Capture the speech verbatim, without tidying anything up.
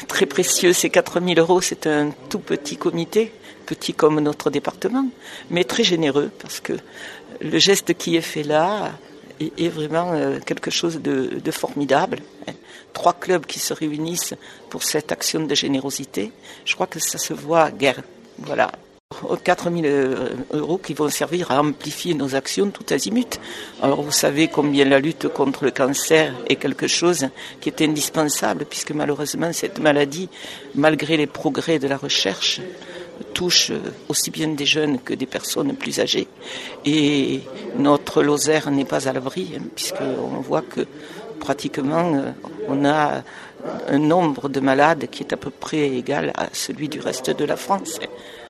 très précieux. Ces quatre mille euros, c'est un tout petit comité, petit comme notre département, mais très généreux parce que le geste qui est fait là est, est vraiment quelque chose de, de formidable. Trois clubs qui se réunissent pour cette action de générosité, je crois que ça se voit guère. Voilà. quatre mille euros qui vont servir à amplifier nos actions tout azimut. Alors vous savez combien la lutte contre le cancer est quelque chose qui est indispensable puisque malheureusement cette maladie, malgré les progrès de la recherche, touche aussi bien des jeunes que des personnes plus âgées. Et notre Lozère n'est pas à l'abri hein, puisqu'on voit que pratiquement on a un nombre de malades qui est à peu près égal à celui du reste de la France.